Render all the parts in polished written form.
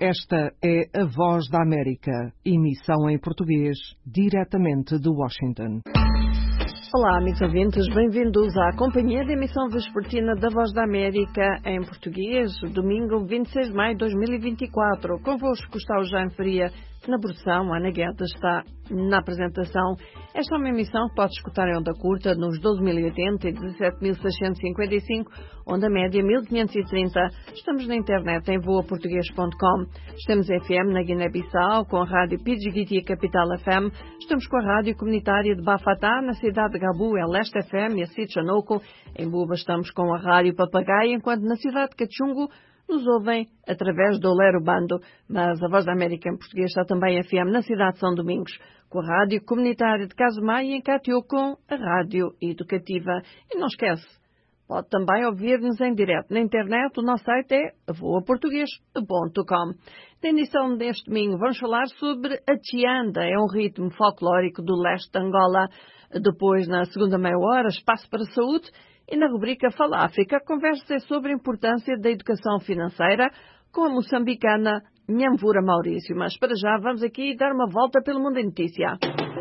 Esta é a Voz da América, emissão em português, diretamente de Washington. Olá, amigos ouvintes, bem-vindos à companhia de emissão vespertina da Voz da América em português, domingo 26 de maio de 2024. Convosco está o Jaime Faria na produção, a Ana Guedes está na apresentação. Esta é uma emissão que pode escutar em onda curta nos 12.080 e 17.655, onda média 1.530. Estamos na internet em voaportuguês.com. Estamos em FM na Guiné-Bissau, com a rádio Pidgiguiti Capital FM. Estamos com a rádio comunitária de Bafatá, na cidade de Gabu, é Leste FM e a Sitchanoco. Em Buba estamos com a rádio Papagaio, enquanto na cidade de Cachungo nos ouvem através do Olero Bando, mas a Voz da América em português está também em FM na cidade de São Domingos, com a rádio comunitária de Casumai e em Catiú com a rádio educativa. E não esquece, pode também ouvir-nos em direto na internet. O nosso site é voaportugues.com. Na edição deste domingo vamos falar sobre a Chianda, é um ritmo folclórico do leste de Angola. Depois, na segunda meia hora, espaço para a saúde. E na rubrica Fala África, a conversa é sobre a importância da educação financeira com a moçambicana Nhamvura Maurício. Mas para já vamos aqui dar uma volta pelo mundo em notícia.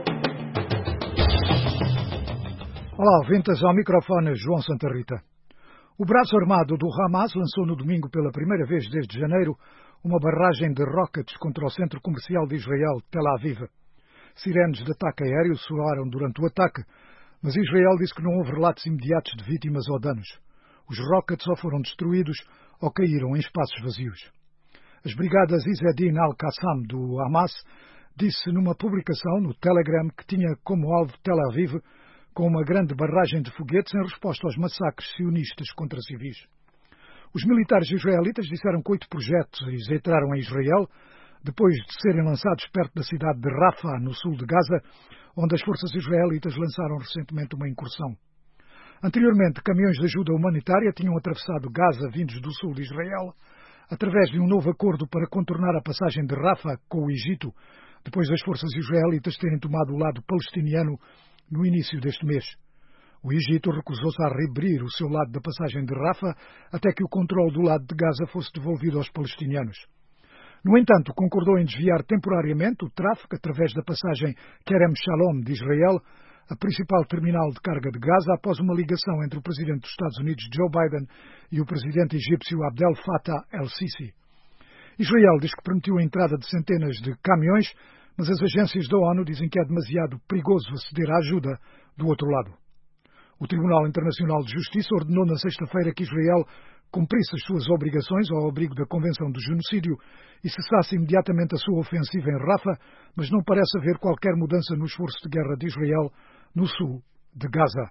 Olá, ouvintes, ao microfone João Santa Rita. O braço armado do Hamas lançou no domingo pela primeira vez desde janeiro uma barragem de rockets contra o centro comercial de Israel, Tel Aviv. Sirenes de ataque aéreo soaram durante o ataque, mas Israel disse que não houve relatos imediatos de vítimas ou danos. Os rockets ou foram destruídos ou caíram em espaços vazios. As brigadas Izzedin al-Qassam do Hamas disse numa publicação no Telegram que tinha como alvo Tel Aviv com uma grande barragem de foguetes em resposta aos massacres sionistas contra civis. Os militares israelitas disseram que 8 projéteis entraram em Israel depois de serem lançados perto da cidade de Rafah, no sul de Gaza, onde as forças israelitas lançaram recentemente uma incursão. Anteriormente, caminhões de ajuda humanitária tinham atravessado Gaza vindos do sul de Israel, através de um novo acordo para contornar a passagem de Rafah com o Egito, depois das forças israelitas terem tomado o lado palestiniano no início deste mês. O Egito recusou-se a reabrir o seu lado da passagem de Rafah até que o controle do lado de Gaza fosse devolvido aos palestinianos. No entanto, concordou em desviar temporariamente o tráfego através da passagem Kerem Shalom de Israel, a principal terminal de carga de Gaza, após uma ligação entre o presidente dos Estados Unidos, Joe Biden, e o presidente egípcio Abdel Fattah el-Sisi. Israel diz que permitiu a entrada de centenas de caminhões, mas as agências da ONU dizem que é demasiado perigoso aceder à ajuda do outro lado. O Tribunal Internacional de Justiça ordenou na sexta-feira que Israel cumprisse as suas obrigações ao abrigo da Convenção do Genocídio e cessasse imediatamente a sua ofensiva em Rafah, mas não parece haver qualquer mudança no esforço de guerra de Israel no sul de Gaza.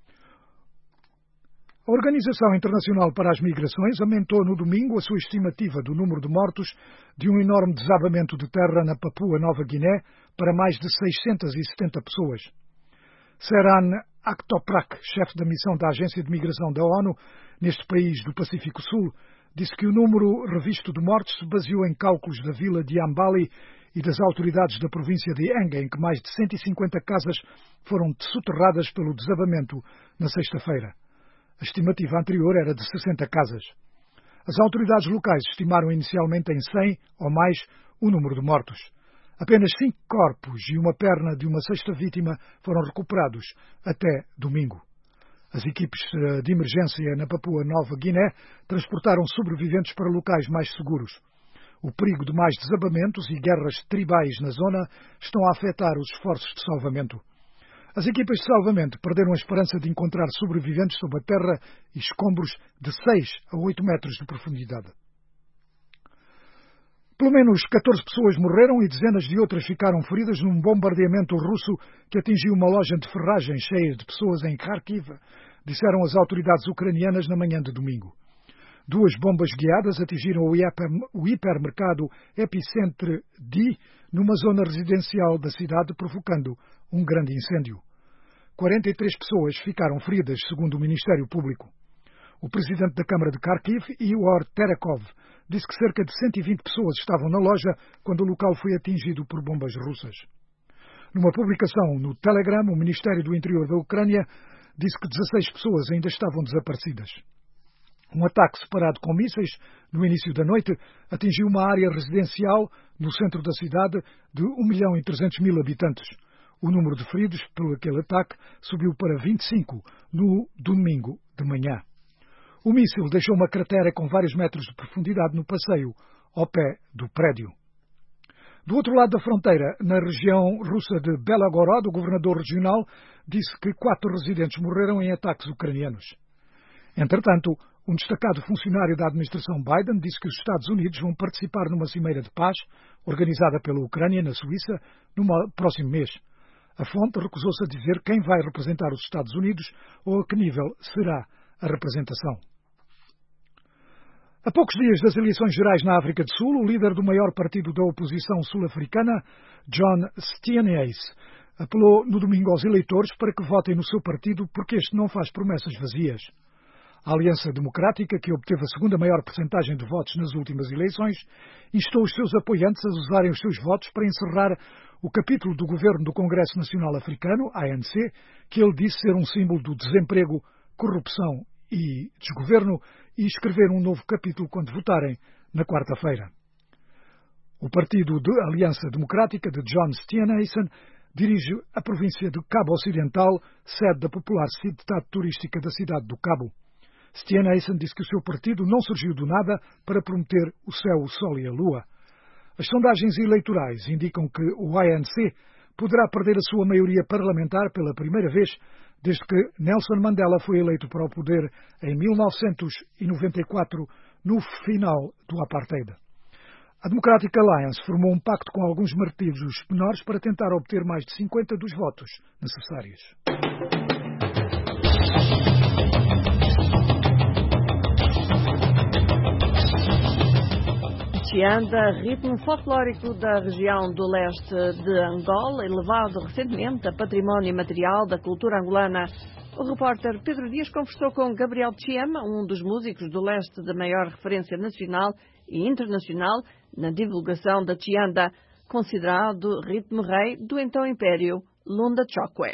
A Organização Internacional para as Migrações aumentou no domingo a sua estimativa do número de mortos de um enorme desabamento de terra na Papua Nova Guiné para mais de 670 pessoas. Seran Aktoprak, chefe da missão da Agência de Migração da ONU neste país do Pacífico Sul, disse que o número revisto de mortes se baseou em cálculos da vila de Ambali e das autoridades da província de Enga, em que mais de 150 casas foram soterradas pelo desabamento na sexta-feira. A estimativa anterior era de 60 casas. As autoridades locais estimaram inicialmente em 100 ou mais o número de mortos. Apenas 5 corpos e uma perna de uma sexta vítima foram recuperados até domingo. As equipes de emergência na Papua Nova Guiné transportaram sobreviventes para locais mais seguros. O perigo de mais desabamentos e guerras tribais na zona estão a afetar os esforços de salvamento. As equipas de salvamento perderam a esperança de encontrar sobreviventes sob a terra e escombros de 6 a 8 metros de profundidade. Pelo menos 14 pessoas morreram e dezenas de outras ficaram feridas num bombardeamento russo que atingiu uma loja de ferragem cheia de pessoas em Kharkiv, disseram as autoridades ucranianas na manhã de domingo. 2 bombas guiadas atingiram o hipermercado Epicenter D numa zona residencial da cidade, provocando um grande incêndio. 43 pessoas ficaram feridas, segundo o Ministério Público. O presidente da Câmara de Kharkiv, Igor Terekov, disse que cerca de 120 pessoas estavam na loja quando o local foi atingido por bombas russas. Numa publicação no Telegram, o Ministério do Interior da Ucrânia disse que 16 pessoas ainda estavam desaparecidas. Um ataque separado com mísseis, no início da noite, atingiu uma área residencial no centro da cidade de 1.300.000 habitantes. O número de feridos por aquele ataque subiu para 25 no domingo de manhã. O míssil deixou uma cratera com vários metros de profundidade no passeio, ao pé do prédio. Do outro lado da fronteira, na região russa de Belgorod, o governador regional disse que 4 residentes morreram em ataques ucranianos. Entretanto, um destacado funcionário da administração Biden disse que os Estados Unidos vão participar numa cimeira de paz organizada pela Ucrânia na Suíça no próximo mês. A fonte recusou-se a dizer quem vai representar os Estados Unidos ou a que nível será a representação. A poucos dias das eleições gerais na África do Sul, o líder do maior partido da oposição sul-africana, John Steenhuisen, apelou no domingo aos eleitores para que votem no seu partido porque este não faz promessas vazias. A Aliança Democrática, que obteve a segunda maior percentagem de votos nas últimas eleições, instou os seus apoiantes a usarem os seus votos para encerrar o capítulo do governo do Congresso Nacional Africano, ANC, que ele disse ser um símbolo do desemprego, corrupção e desgoverno, e escrever um novo capítulo quando votarem na quarta-feira. O partido de Aliança Democrática de John Steenhuisen dirige a província de Cabo Ocidental, sede da popular cidade turística da cidade do Cabo. Steenhuisen disse que o seu partido não surgiu do nada para prometer o céu, o sol e a lua. As sondagens eleitorais indicam que o ANC poderá perder a sua maioria parlamentar pela primeira vez desde que Nelson Mandela foi eleito para o poder em 1994, no final do apartheid. A Democratic Alliance formou um pacto com alguns partidos menores para tentar obter mais de 50 dos votos necessários. Chianda, ritmo folclórico da região do leste de Angola, elevado recentemente a património material da cultura angolana. O repórter Pedro Dias conversou com Gabriel Chiema, um dos músicos do leste de maior referência nacional e internacional na divulgação da Chianda, considerado ritmo rei do então Império Lunda Chokwe.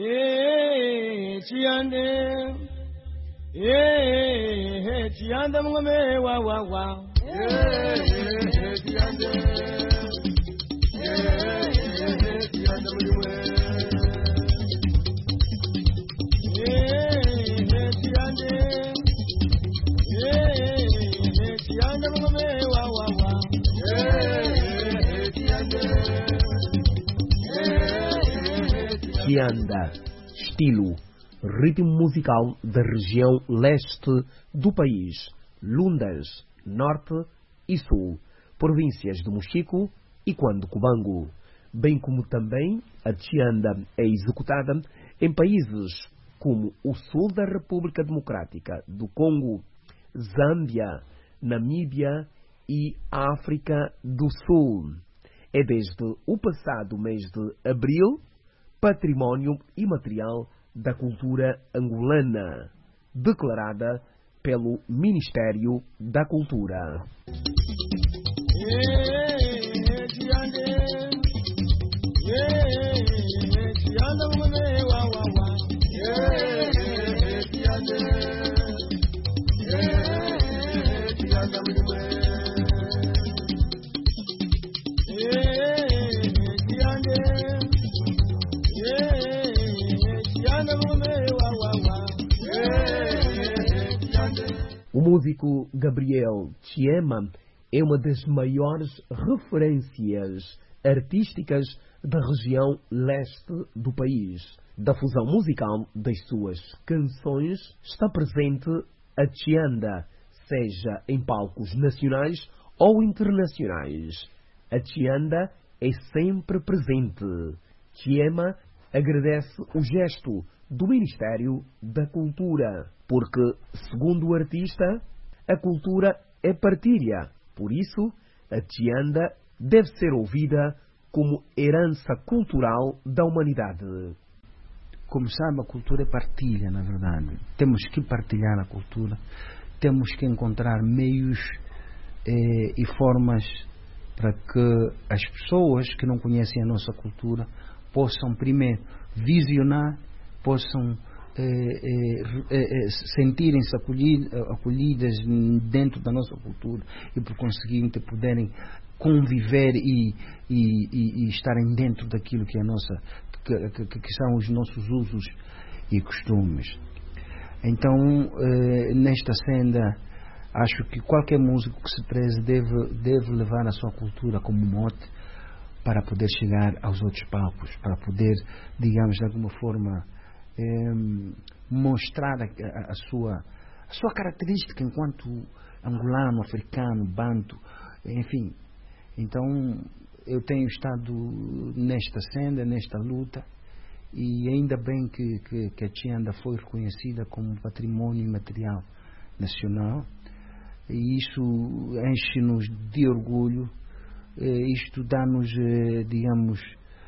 Chianda, estilo, ritmo musical da região leste do país, Lundas, norte e sul, províncias de Mochico e Cuando-Cubango, bem como também a Chianda é executada em países como o sul da República Democrática do Congo, Zâmbia, Namíbia e África do Sul. É desde o passado mês de abril património imaterial da cultura angolana, declarada pelo Ministério da Cultura. O músico Gabriel Chiema é uma das maiores referências artísticas da região leste do país. Da fusão musical das suas canções está presente a Chianda, seja em palcos nacionais ou internacionais. A Chianda é sempre presente. Chiema agradece o gesto do Ministério da Cultura, porque, segundo o artista, a cultura é partilha. Por isso, a Chianda deve ser ouvida como herança cultural da humanidade. Como sabe, a cultura é partilha, na verdade. Temos que partilhar a cultura, temos que encontrar meios e formas para que as pessoas que não conhecem a nossa cultura possam, primeiro, visionar, possam sentirem-se acolhidas dentro da nossa cultura e por conseguinte poderem conviver e estarem dentro daquilo que é que são os nossos usos e costumes. Então, nesta senda, acho que qualquer músico que se preze deve levar a sua cultura como mote para poder chegar aos outros palcos, para poder, digamos, de alguma forma mostrar a sua característica enquanto angolano, africano, banto, enfim. Então eu tenho estado nesta senda, nesta luta, e ainda bem que a Tianda foi reconhecida como patrimônio imaterial nacional, e isso enche-nos de orgulho. Isto dá-nos, digamos,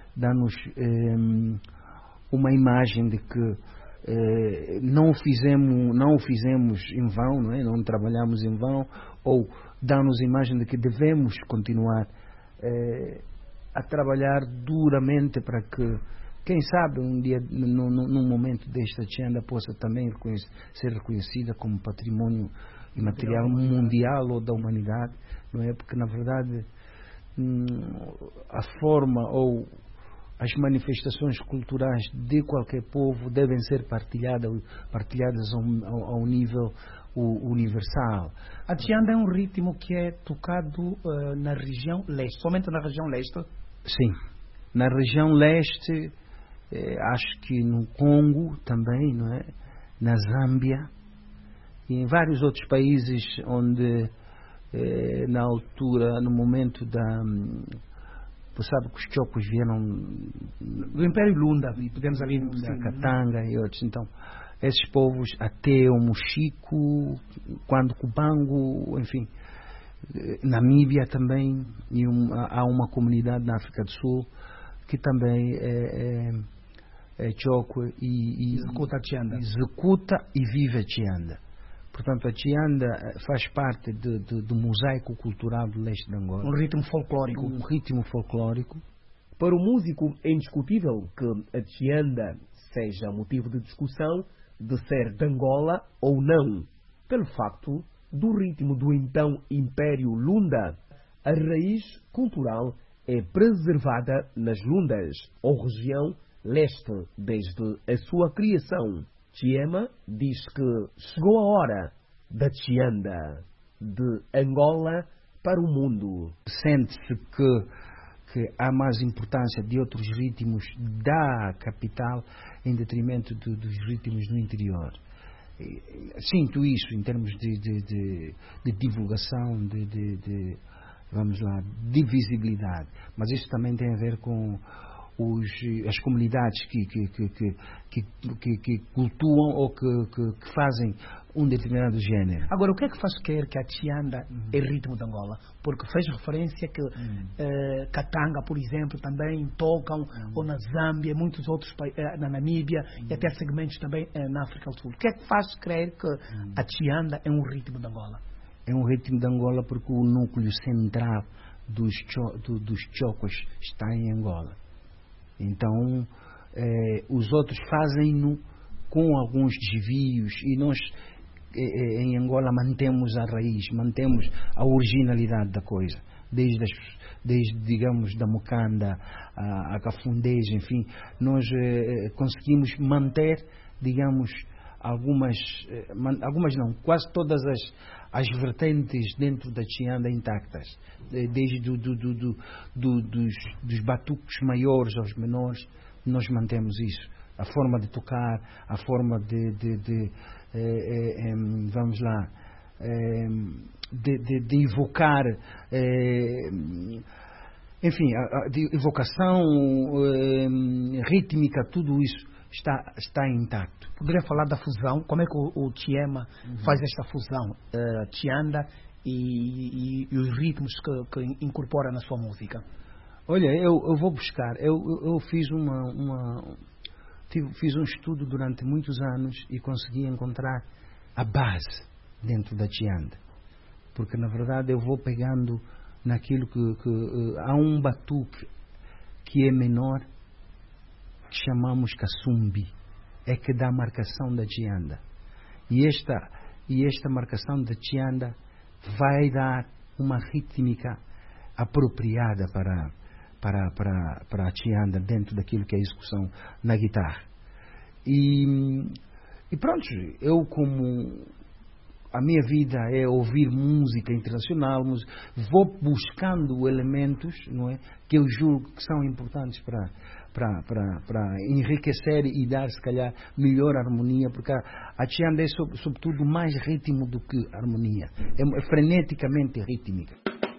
uma imagem de que não o fizemos em vão, não é? Não trabalhamos em vão, ou dá-nos a imagem de que devemos continuar a trabalhar duramente para que, quem sabe, um dia, num momento desta Tianda, possa também ser reconhecida como patrimônio imaterial mundial ou da humanidade, não é? Porque, na verdade, a forma ou as manifestações culturais de qualquer povo devem ser partilhadas ao nível universal. A Tianda é um ritmo que é tocado na região leste, somente na região leste? Sim, na região leste, acho que no Congo também, não é? Na Zâmbia e em vários outros países onde na altura, no momento você sabe que os chocos vieram do Império Lunda, podemos ali da Katanga e outros. Então, esses povos, até o Mochico, quando Cubango, enfim, Namíbia também, e há uma comunidade na África do Sul que também é choco e executa e vive a Tianda. Portanto, a Tianda faz parte do mosaico cultural do leste de Angola. Um ritmo folclórico. Um ritmo folclórico. Para o músico é indiscutível que a Tianda seja motivo de discussão de ser de Angola ou não, pelo facto do ritmo do então Império Lunda. A raiz cultural é preservada nas Lundas, ou região leste, desde a sua criação. Tiema diz que chegou a hora da Tianda, de Angola para o mundo. Sente-se que há mais importância de outros ritmos da capital em detrimento dos ritmos no interior. Sinto isso em termos de divulgação, vamos lá, de visibilidade. Mas isso também tem a ver com as comunidades que cultuam ou que fazem um determinado género. Agora, o que é que faz crer que a Tianda é ritmo de Angola? Porque fez referência que Katanga, por exemplo, também tocam, ou na Zâmbia, muitos outros países, na Namíbia, e até segmentos também na África do Sul. O que é que faz crer que a Tianda é um ritmo de Angola? É um ritmo de Angola porque o núcleo central dos chocos está em Angola. Então, os outros fazem-no com alguns desvios e nós, em Angola, mantemos a raiz, mantemos a originalidade da coisa. Desde digamos, da Mocanda, a Cafundez, enfim, nós conseguimos manter, digamos, algumas não, quase todas as vertentes dentro da Tianda intactas, desde dos batucos maiores aos menores, nós mantemos isso. A forma de tocar, a forma vamos lá, de evocar, enfim, de evocação rítmica, tudo isso está intacto. Poderia falar da fusão? Como é que o Tiema faz esta fusão? Tianda e os ritmos que incorpora na sua música? Olha, eu vou buscar. Eu fiz fiz um estudo durante muitos anos e consegui encontrar a base dentro da Tianda. Porque, na verdade, eu vou pegando naquilo que há um batuque que é menor, que chamamos cassumbi. é que dá a marcação da Chianda. E esta marcação da Chianda vai dar uma rítmica apropriada para a Chianda dentro daquilo que é a execução na guitarra. E pronto, eu como a minha vida é ouvir música internacional, vou buscando elementos, não é, que eu julgo que são importantes para enriquecer e dar, se calhar, melhor harmonia, porque a Chianda é sobretudo mais ritmo do que harmonia, é freneticamente rítmica.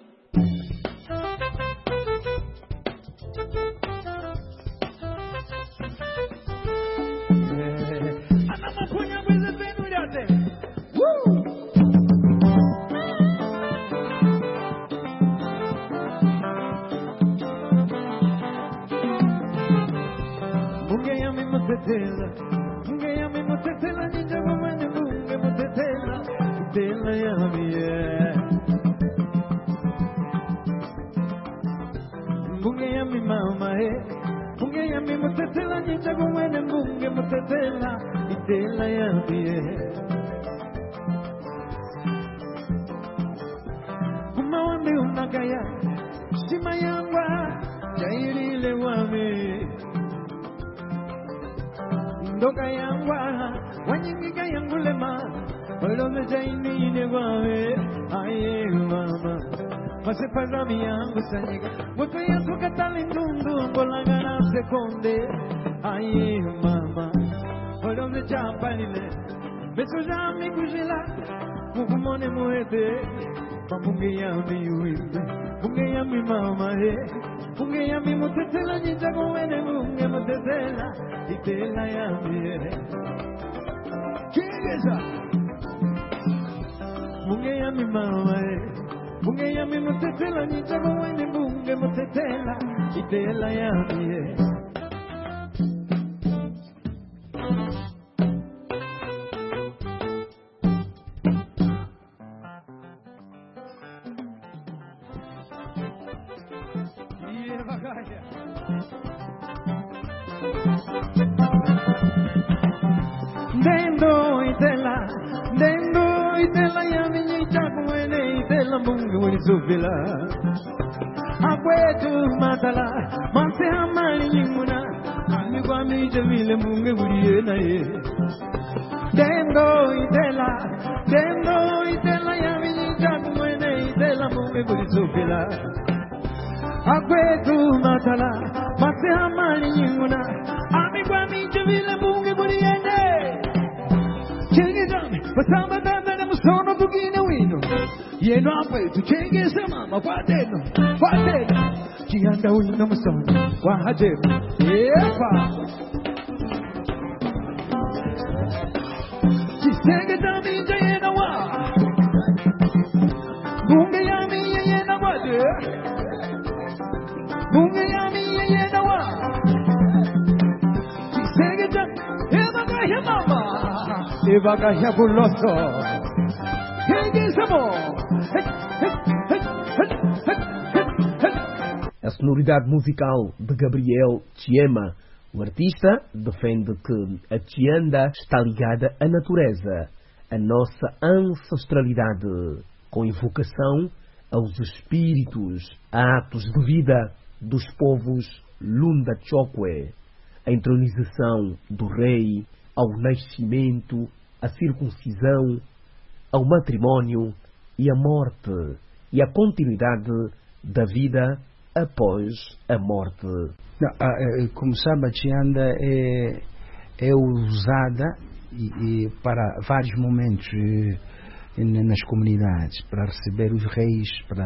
A sonoridade musical de Gabriel Chiema, o artista, defende que a Chianda está ligada à natureza, à nossa ancestralidade, com invocação aos espíritos, a atos de vida dos povos Lunda Chokwe, a entronização do rei, ao nascimento, a circuncisão, ao matrimónio e a morte, e a continuidade da vida após a morte. Como sabe, a Chianda é usada para vários momentos nas comunidades, para receber os reis,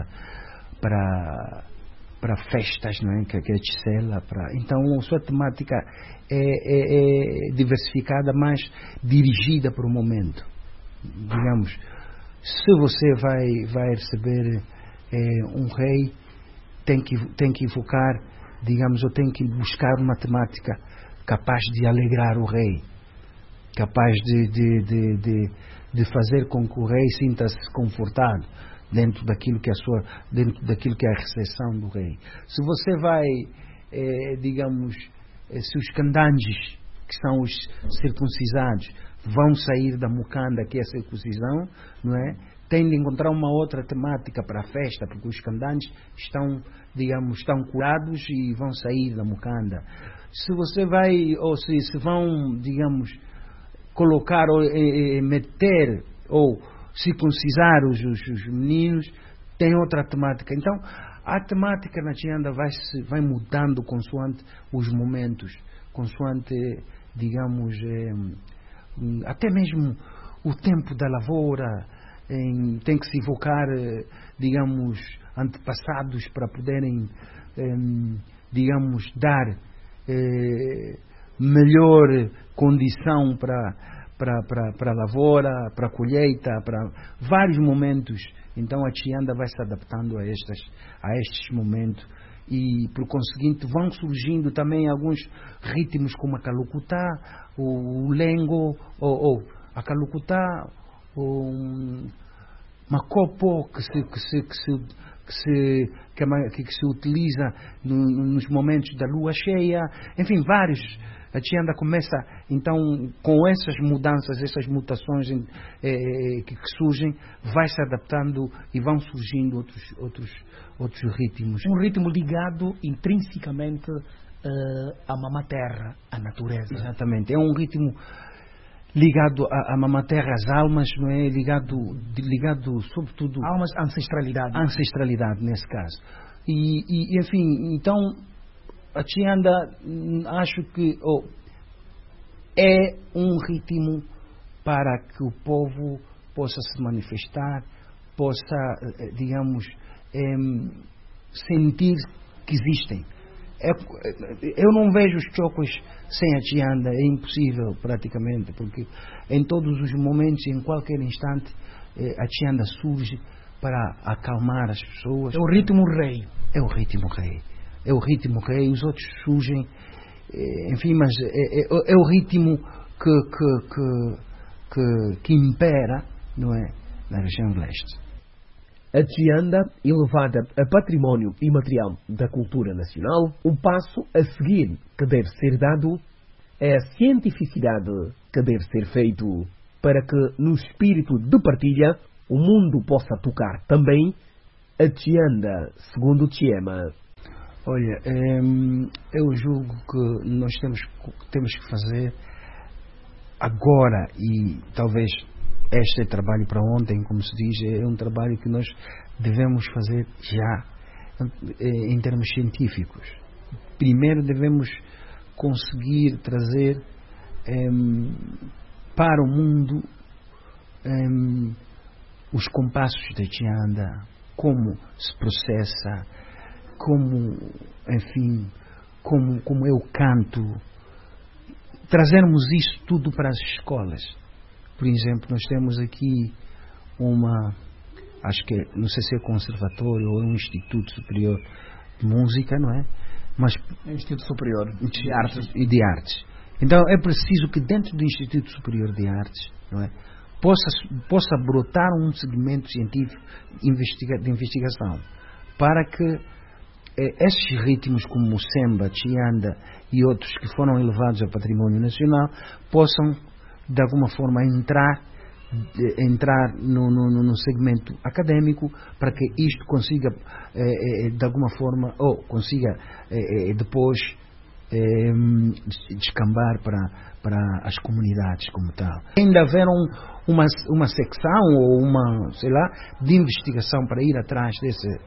para festas, não é? Que é a Ticela, então a sua temática é diversificada, mas dirigida para o momento. Digamos, se você vai receber um rei, tem que invocar, digamos, ou tem que buscar uma temática capaz de alegrar o rei, capaz de fazer com que o rei sinta-se confortado dentro daquilo que é a recepção do rei. Se você vai, digamos, se os candanges que são os circuncisados, vão sair da mucanda, que é a circuncisão, não é? Tem de encontrar uma outra temática para a festa, porque os candantes estão curados e vão sair da mucanda. Se você vai, ou se vão, colocar ou meter ou circuncisar os meninos, tem outra temática. Então, a temática na Tianda vai mudando consoante os momentos, consoante, até mesmo o tempo da lavoura. Tem que se evocar, antepassados para poderem, dar melhor condição para a lavoura, para a colheita, para vários momentos. Então a Tianda vai se adaptando a estes momentos e, por conseguinte, vão surgindo também alguns ritmos como a Calukutá, o Lengo, ou a Calukutá, o Macopo, que se utiliza nos momentos da lua cheia, enfim, vários. A Tianda começa, então, com essas mudanças, essas mutações que surgem, vai se adaptando e vão surgindo outros ritmos. Um ritmo ligado intrinsecamente à Mama Terra, à natureza. Exatamente, é um ritmo ligado à Mama Terra, às almas, não é? Ligado sobretudo... Almas, ancestralidade. Ancestralidade, nesse caso. E enfim, então, a Tianda, acho que é um ritmo para que o povo possa se manifestar, possa, sentir que existem. Eu não vejo os chocos sem a Tianda, é impossível praticamente, porque em todos os momentos, em qualquer instante, a Tianda surge para acalmar as pessoas. É o ritmo rei. É o ritmo rei, os outros surgem, enfim, mas é o ritmo que impera, não é, na região de leste. A Tianda, elevada a património imaterial da cultura nacional, um passo a seguir que deve ser dado é a cientificidade que deve ser feito para que, no espírito de partilha, o mundo possa tocar também a Tianda, segundo Tiema. Olha, eu julgo que nós temos que fazer agora, e talvez este é trabalho para ontem, como se diz, é um trabalho que nós devemos fazer já, em termos científicos. Primeiro devemos conseguir trazer para o mundo os compassos da Tianda, como se processa, como eu canto, trazermos isso tudo para as escolas. Por exemplo, nós temos aqui acho que não sei se é conservatório ou é um Instituto Superior de Música, não é? Mas é um Instituto Superior de Artes. De Artes. Então é preciso que dentro do Instituto Superior de Artes, não é, possa brotar um segmento científico de investigação, para que esses ritmos como o Semba, Tianda e outros que foram elevados ao património nacional possam de alguma forma entrar no segmento académico, para que isto consiga de alguma forma, ou consiga depois descambar para as comunidades como tal. Ainda haver uma secção ou de investigação para ir atrás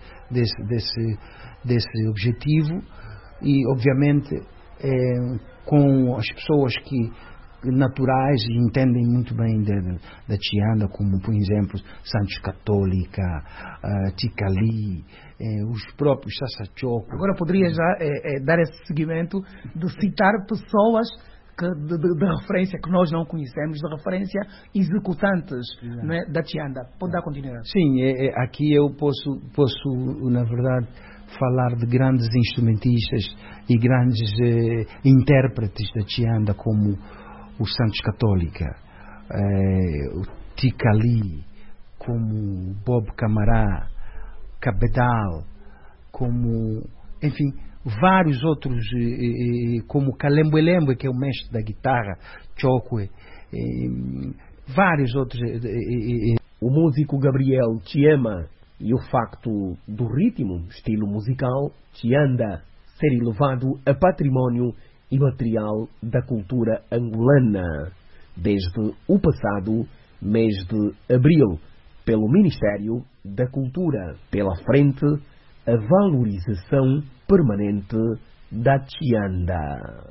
desse objetivo, e obviamente com as pessoas naturais e entendem muito bem da Tianda, como por exemplo Santos Católica, Ticali, os próprios Sassachoco. Agora poderia já dar esse seguimento de citar pessoas de referência que nós não conhecemos, de referência executantes, não é, da Tianda. Pode dar continuidade? Sim, aqui eu posso na verdade falar de grandes instrumentistas e grandes intérpretes da Tianda, como o Santos Católica, o Ticali, como Bob Camará, Cabedal, como enfim, vários outros, como Kalembe, que é o mestre da guitarra, Chokwe, vários outros. O músico Gabriel Chiema e o facto do ritmo, estilo musical, Chianda, ser elevado a património imaterial da cultura angolana, desde o passado mês de abril, pelo Ministério da Cultura. Pela frente, a valorização permanente da Chianda.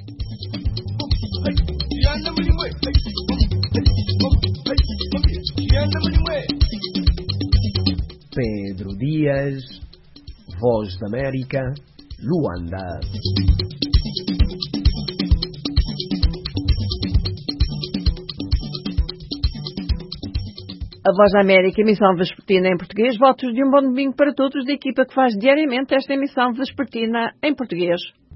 Pedro Dias, Voz da América, Luanda. A Voz da América, emissão vespertina em português. Votos de um bom domingo para todos da equipa que faz diariamente esta emissão vespertina em português.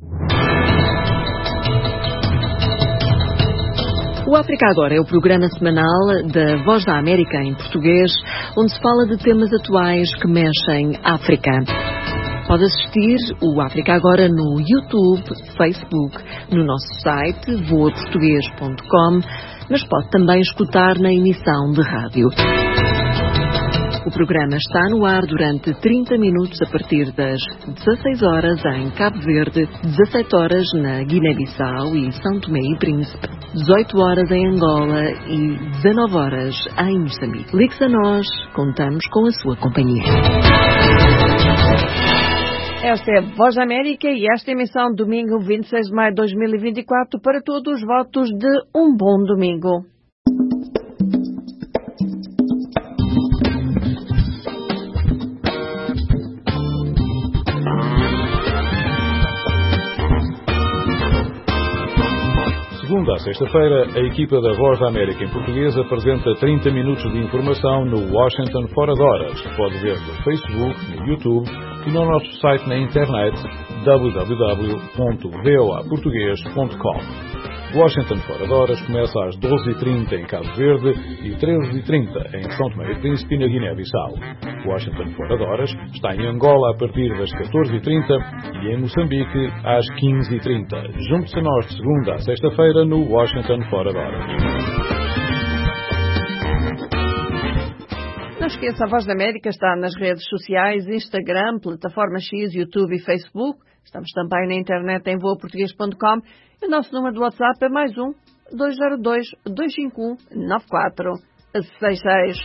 O África Agora é o programa semanal da Voz da América em português, onde se fala de temas atuais que mexem África. Pode assistir o África Agora no YouTube, Facebook, no nosso site voaportugues.com, mas pode também escutar na emissão de rádio. O programa está no ar durante 30 minutos a partir das 16 horas em Cabo Verde, 17 horas na Guiné-Bissau e São Tomé e Príncipe, 18 horas em Angola e 19 horas em Moçambique. Ligue-se a nós, contamos com a sua companhia. Esta é a Voz da América e esta emissão domingo 26 de maio de 2024 para todos os votos de um bom domingo. Segunda a sexta-feira, a equipa da Voz da América em português apresenta 30 minutos de informação no Washington Fora de Horas. Pode ver no Facebook, no YouTube e no nosso site na internet www.voaportugues.com. Washington Fora de Horas começa às 12h30 em Cabo Verde e 13h30 em São Tomé e Príncipe e na Guiné-Bissau. Washington Fora de Horas está em Angola a partir das 14h30 e em Moçambique às 15h30. Junte-se a nós de segunda a sexta-feira no Washington Fora de Horas. Não esqueça, a Voz da América está nas redes sociais, Instagram, Plataforma X, YouTube e Facebook. Estamos também na internet em voaportugues.com e o nosso número de WhatsApp é mais 1-202-251-9466.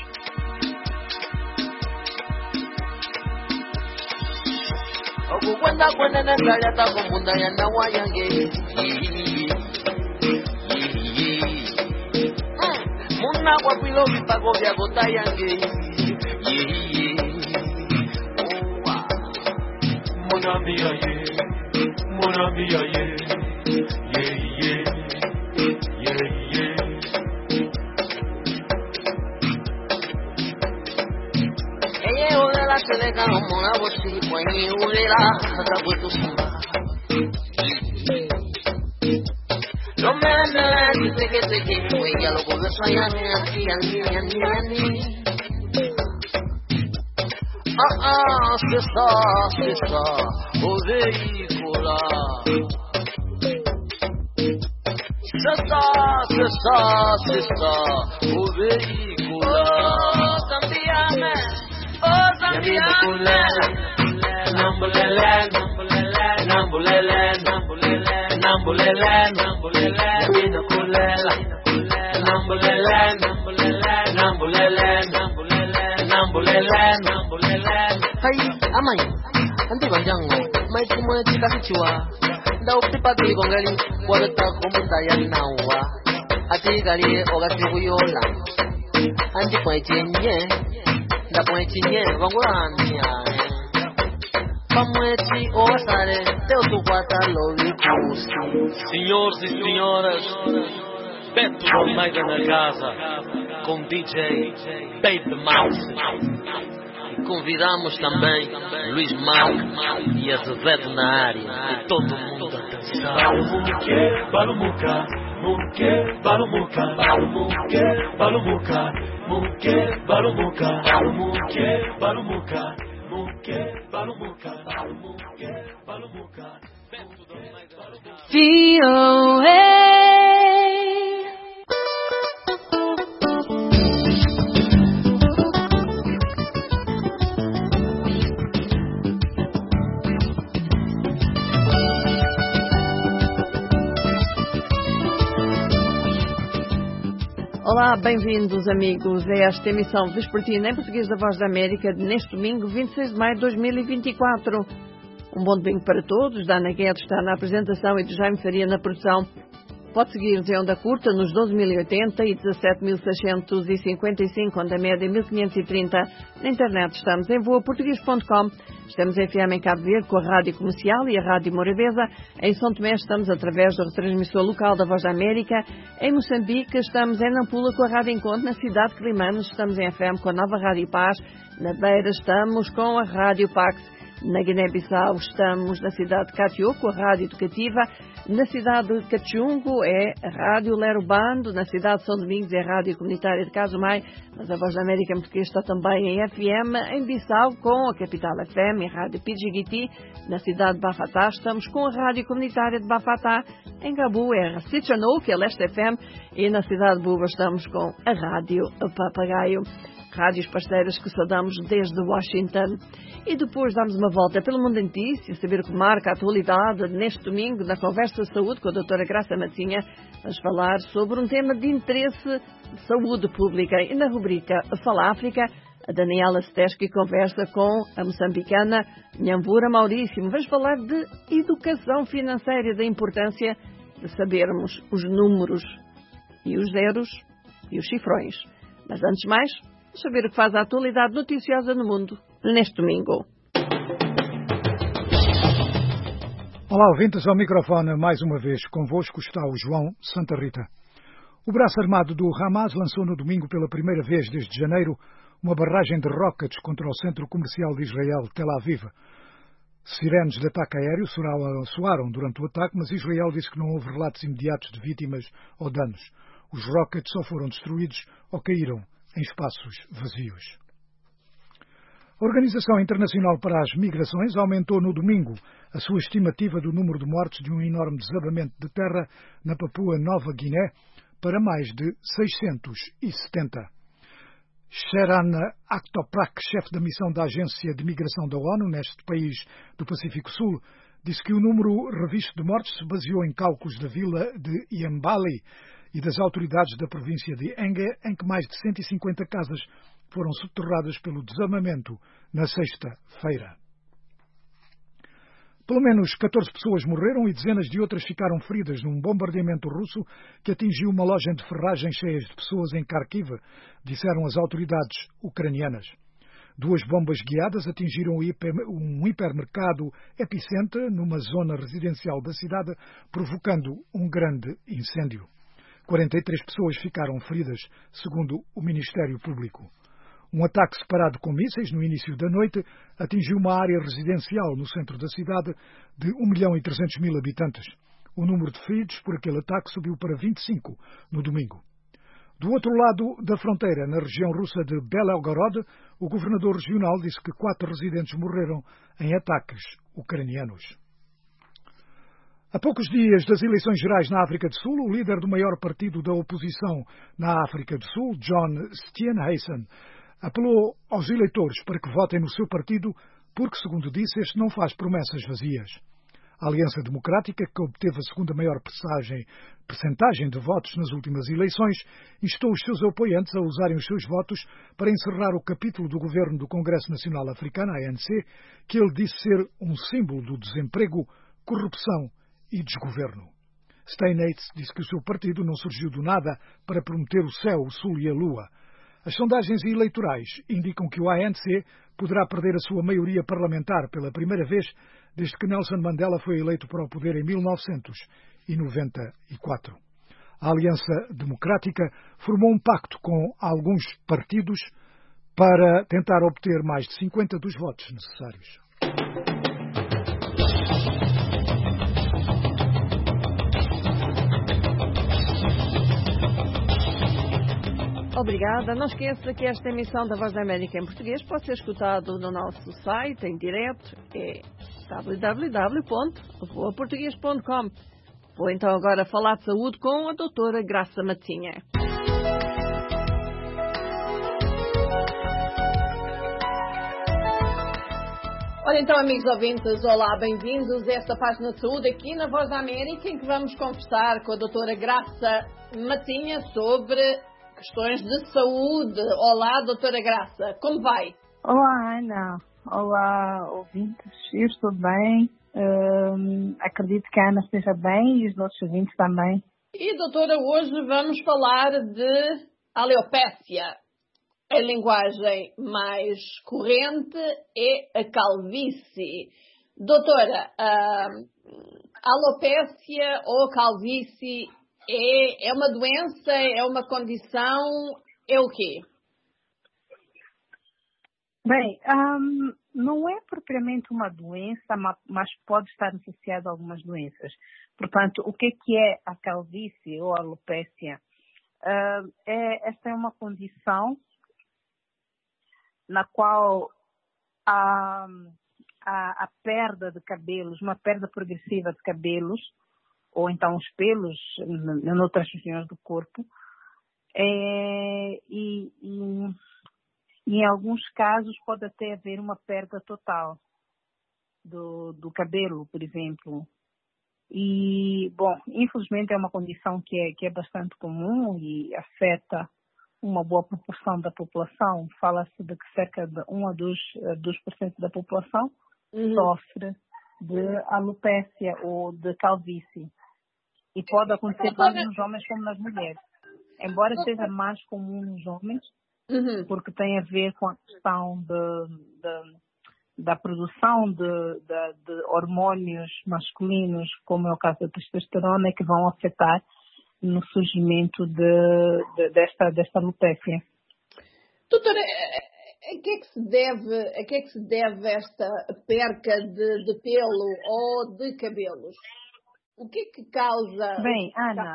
Senhores e senhoras, Beto Almeida na casa, com DJ Baby Mouse. Convidamos também Luís Marques e Azevedo na área, e todo mundo a dançar. Balumuca, muque, balumuca, balumuque, balumuca, muque, balumuca, balumuque, balumuca, Olá, bem-vindos amigos a esta emissão vespertina em português da Voz da América neste domingo 26 de maio de 2024. Um bom domingo para todos. Dana Guedes está na apresentação e de Jaime Faria na produção. Pode seguir-nos em onda curta nos 12.080 e 17.655, onda média 1.530. Na internet estamos em voaportuguês.com. Estamos em FM em Cabo Verde com a Rádio Comercial e a Rádio Morabeza. Em São Tomé estamos através do retransmissor local da Voz da América. Em Moçambique estamos em Nampula com a Rádio Encontro. Na cidade de Climanes estamos em FM com a nova Rádio Paz. Na Beira estamos com a Rádio Pax. Na Guiné-Bissau estamos na cidade de Catió com a Rádio Educativa. Na cidade de Cachungo é a Rádio Lerubando. Na cidade de São Domingos é a Rádio Comunitária de Casumai. Mas a Voz da América em português está também em FM. Em Bissau com a Capital FM e a Rádio Pidjigiti. Na cidade de Bafatá estamos com a Rádio Comunitária de Bafatá. Em Gabu é a Racitchanou, que é a Leste FM. E na cidade de Buba estamos com a Rádio Papagaio. Rádios parceiras que saudamos desde Washington. E depois damos uma volta pelo mundo em notícias, saber o que marca a atualidade neste domingo na Conversa de Saúde com a doutora Graça Matinha. Vamos falar sobre um tema de interesse de saúde pública. E na rubrica Fala África, a Daniela Steski conversa com a moçambicana Nhamvura Maurício. Vamos falar de educação financeira, da importância de sabermos os números e os zeros e os cifrões. Mas antes de mais, saber o que faz a atualidade noticiosa no mundo neste domingo. Olá, ouvintes, ao microfone mais uma vez convosco está o João Santa Rita. O braço armado do Hamas lançou no domingo pela primeira vez desde janeiro uma barragem de rockets contra o centro comercial de Israel, Tel Aviv. Sirenes de ataque aéreo soaram durante o ataque, mas Israel disse que não houve relatos imediatos de vítimas ou danos. Os rockets só foram destruídos ou caíram em espaços vazios. A Organização Internacional para as Migrações aumentou no domingo a sua estimativa do número de mortes de um enorme desabamento de terra na Papua Nova Guiné para mais de 670. Sheran Aktoprak, chefe da missão da Agência de Migração da ONU neste país do Pacífico Sul, disse que o número revisto de mortes se baseou em cálculos da vila de Iambali e das autoridades da província de Engue, em que mais de 150 casas foram subterradas pelo desarmamento na sexta-feira. Pelo menos 14 pessoas morreram e dezenas de outras ficaram feridas num bombardeamento russo que atingiu uma loja de ferragem cheia de pessoas em Kharkiv, disseram as autoridades ucranianas. 2 bombas guiadas atingiram um hipermercado epicentro numa zona residencial da cidade, provocando um grande incêndio. 43 pessoas ficaram feridas, segundo o Ministério Público. Um ataque separado com mísseis no início da noite atingiu uma área residencial no centro da cidade de 1.300.000 habitantes. O número de feridos por aquele ataque subiu para 25 no domingo. Do outro lado da fronteira, na região russa de Belgorod, o governador regional disse que 4 residentes morreram em ataques ucranianos. A poucos dias das eleições gerais na África do Sul, o líder do maior partido da oposição na África do Sul, John Steenhuisen, apelou aos eleitores para que votem no seu partido porque, segundo disse, este não faz promessas vazias. A Aliança Democrática, que obteve a segunda maior percentagem de votos nas últimas eleições, instou os seus apoiantes a usarem os seus votos para encerrar o capítulo do governo do Congresso Nacional Africano, ANC, que ele disse ser um símbolo do desemprego, corrupção e desgoverno. Steinheitz disse que o seu partido não surgiu do nada para prometer o céu, o sul e a lua. As sondagens eleitorais indicam que o ANC poderá perder a sua maioria parlamentar pela primeira vez desde que Nelson Mandela foi eleito para o poder em 1994. A Aliança Democrática formou um pacto com alguns partidos para tentar obter mais de 50 dos votos necessários. Obrigada. Não esqueça que esta emissão da Voz da América em português pode ser escutado no nosso site em direto, é www.voaportugues.com. Vou então agora falar de saúde com a doutora Graça Matinha. Olha então, amigos ouvintes, olá, bem-vindos a esta página de saúde aqui na Voz da América, em que vamos conversar com a doutora Graça Matinha sobre questões de saúde. Olá, doutora Graça, como vai? Olá, Ana. Olá, ouvintes. Eu estou bem. Acredito que a Ana esteja bem e os nossos ouvintes também. E, doutora, hoje vamos falar de alopecia. A linguagem mais corrente é a calvície. Doutora, a alopecia ou calvície é uma doença, é uma condição, é o quê? Bem, não é propriamente uma doença, mas pode estar associada a algumas doenças. Portanto, o que é a calvície ou a alopecia? Esta é uma condição na qual a perda de cabelos, uma perda progressiva de cabelos, ou então os pelos em outras regiões do corpo, e em alguns casos pode até haver uma perda total do cabelo, por exemplo. E, bom, infelizmente é uma condição que é bastante comum e afeta uma boa proporção da população. Fala-se de que cerca de 1 a 2% da população sofre de alopecia ou de calvície. E pode acontecer tanto nos homens como nas mulheres. Embora seja mais comum nos homens, porque tem a ver com a questão da produção de hormônios masculinos, como é o caso da testosterona, que vão afetar no surgimento desta alopecia. Doutora, a que é que se deve esta perca de pelo ou de cabelos? O que é que causa? Bem, Ana,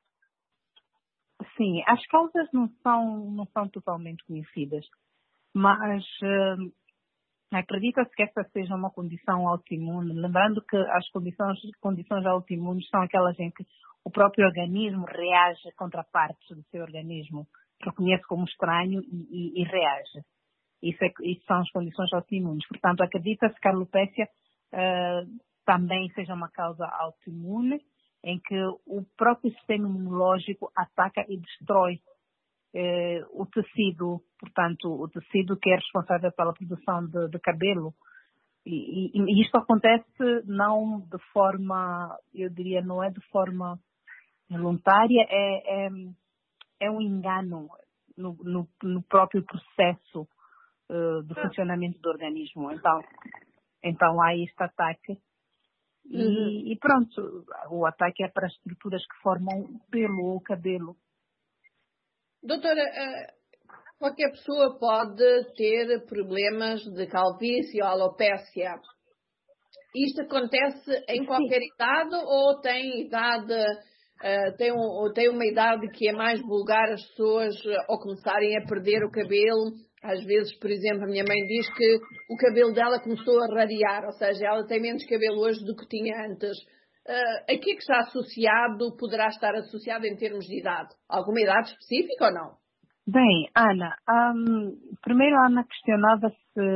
sim, as causas não são totalmente conhecidas, mas acredita-se que esta seja uma condição autoimune, lembrando que as condições autoimunes são aquelas em que o próprio organismo reage contra partes do seu organismo, reconhece como estranho e reage. Isso são as condições autoimunes. Portanto, acredita-se que a alopecia também seja uma causa autoimune, em que o próprio sistema imunológico ataca e destrói o tecido, portanto, o tecido que é responsável pela produção de cabelo. E isto acontece não de forma, eu diria, não é de forma voluntária, é um engano no próprio processo do funcionamento do organismo. Então há este ataque. E pronto, o ataque é para as estruturas que formam o pelo ou o cabelo. Doutora, qualquer pessoa pode ter problemas de calvície ou alopecia. Isto acontece em qualquer idade ou tem idade, tem uma idade que é mais vulgar as pessoas ao começarem a perder o cabelo? Às vezes, por exemplo, a minha mãe diz que o cabelo dela começou a rarear, ou seja, ela tem menos cabelo hoje do que tinha antes. A que é que está associado, poderá estar associado em termos de idade? Alguma idade específica ou não? Bem, Ana, primeiro a Ana questionava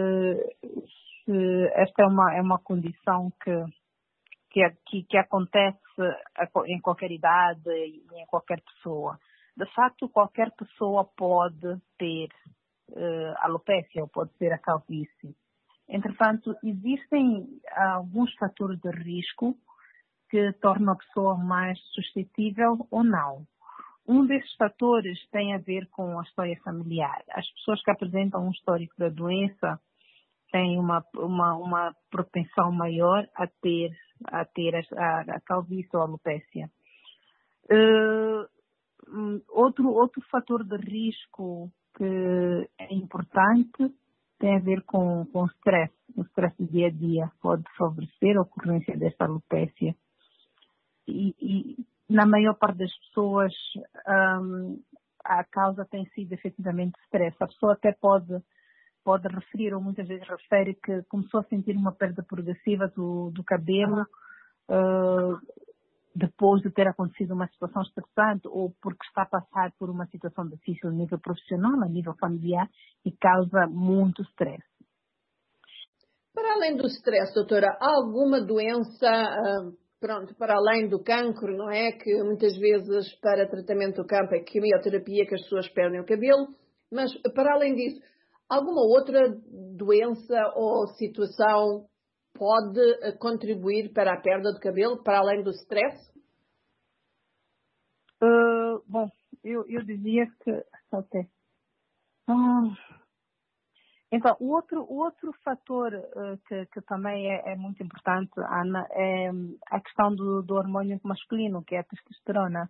se esta é uma condição que acontece em qualquer idade e em qualquer pessoa. De facto, qualquer pessoa pode ter alopecia ou pode ter a calvície. Entretanto, existem alguns fatores de risco que tornam a pessoa mais suscetível ou não. Um desses fatores tem a ver com a história familiar. As pessoas que apresentam um histórico da doença têm uma propensão maior a ter a calvície ou a alopecia. Outro fator de risco que é importante tem a ver com o stress. O stress do dia a dia pode favorecer a ocorrência desta alopecia. E na maior parte das pessoas, a causa tem sido efetivamente stress. A pessoa até pode referir, ou muitas vezes refere, que começou a sentir uma perda progressiva do cabelo depois de ter acontecido uma situação estressante ou porque está a passar por uma situação difícil a nível profissional, a nível familiar, e causa muito stress. Para além do stress, doutora, há alguma doença, para além do cancro, não é? Que muitas vezes para tratamento do cancro é quimioterapia que as pessoas perdem o cabelo, mas para além disso, alguma outra doença ou situação pode contribuir para a perda do cabelo, para além do stress? Bom, eu dizia que... Okay. Então, o outro fator que também é muito importante, Ana, é a questão do hormônio masculino, que é a testosterona.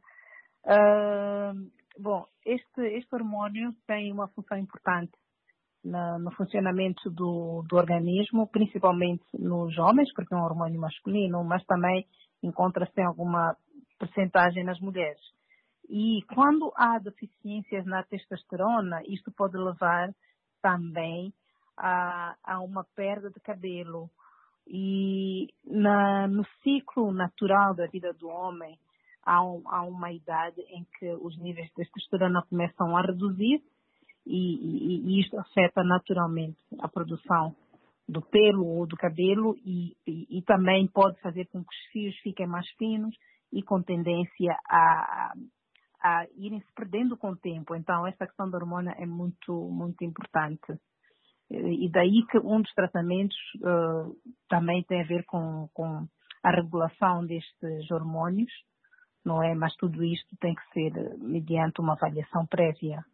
Bom, este hormônio tem uma função importante no funcionamento do organismo, principalmente nos homens, porque é um hormônio masculino, mas também encontra-se em alguma percentagem nas mulheres. E quando há deficiências na testosterona, isto pode levar também a uma perda de cabelo. E no ciclo natural da vida do homem, há uma idade em que os níveis de testosterona começam a reduzir, e isto afeta naturalmente a produção do pelo ou do cabelo e também pode fazer com que os fios fiquem mais finos e com tendência a irem se perdendo com o tempo. Então, essa questão da hormona é muito, muito importante. E daí que um dos tratamentos também tem a ver com a regulação destes hormônios, não é? Mas tudo isto tem que ser mediante uma avaliação prévia.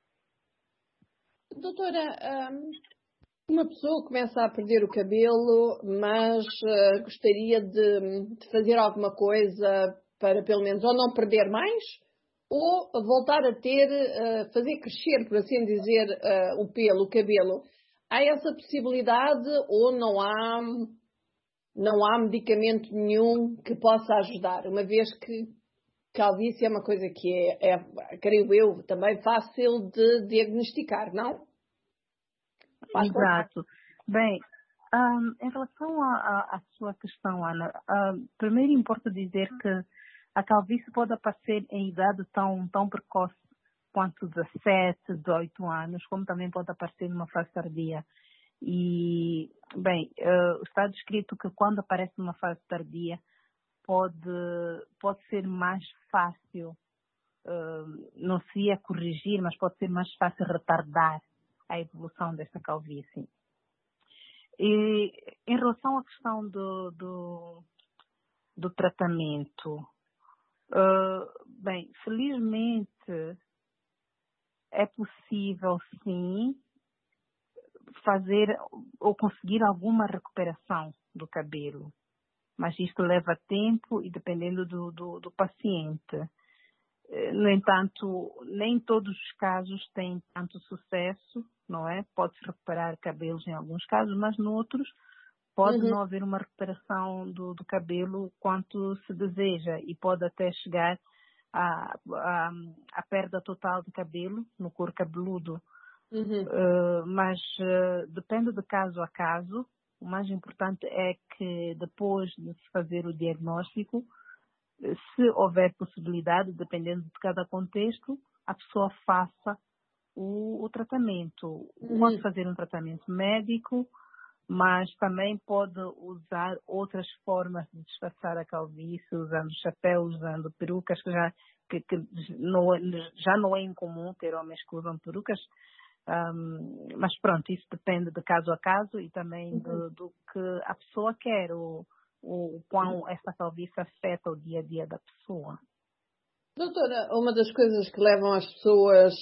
Doutora, uma pessoa começa a perder o cabelo, mas gostaria de fazer alguma coisa para pelo menos ou não perder mais ou voltar a fazer crescer, por assim dizer, o cabelo. Há essa possibilidade ou não há medicamento nenhum que possa ajudar, uma vez que calvície é uma coisa que creio eu, também fácil de diagnosticar, não? Exato. Bem, em relação à sua questão, Ana, primeiro importa dizer que a calvície pode aparecer em idade tão precoce quanto 17, 18 anos, como também pode aparecer numa fase tardia. E, bem, está descrito que quando aparece numa fase tardia, pode ser mais fácil, não seria corrigir, mas pode ser mais fácil retardar a evolução desta calvície. E em relação à questão do tratamento, bem, felizmente é possível sim fazer ou conseguir alguma recuperação do cabelo. Mas isto leva tempo e dependendo do paciente. No entanto, nem todos os casos têm tanto sucesso, não é? Pode-se recuperar cabelos em alguns casos, mas noutros pode não haver uma recuperação do cabelo quanto se deseja e pode até chegar à perda total de cabelo no couro cabeludo. Mas depende de caso a caso. O mais importante é que depois de se fazer o diagnóstico, se houver possibilidade, dependendo de cada contexto, a pessoa faça o tratamento. Pode fazer um tratamento médico, mas também pode usar outras formas de disfarçar a calvície, usando chapéu, usando perucas, que já não é incomum ter homens que usam perucas. Mas pronto, isso depende de caso a caso e também do que a pessoa quer, o quão essa calvície afeta o dia a dia da pessoa. Doutora, uma das coisas que levam as pessoas